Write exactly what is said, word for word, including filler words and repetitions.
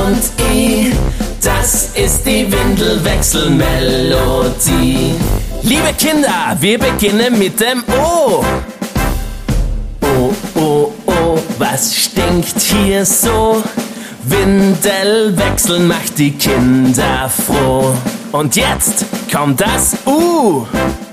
und I, das ist die Windelwechselmelodie. Liebe Kinder, wir beginnen mit dem O. Oh, oh, oh, was stinkt hier so? Windelwechseln macht die Kinder froh. Und jetzt kommt das U.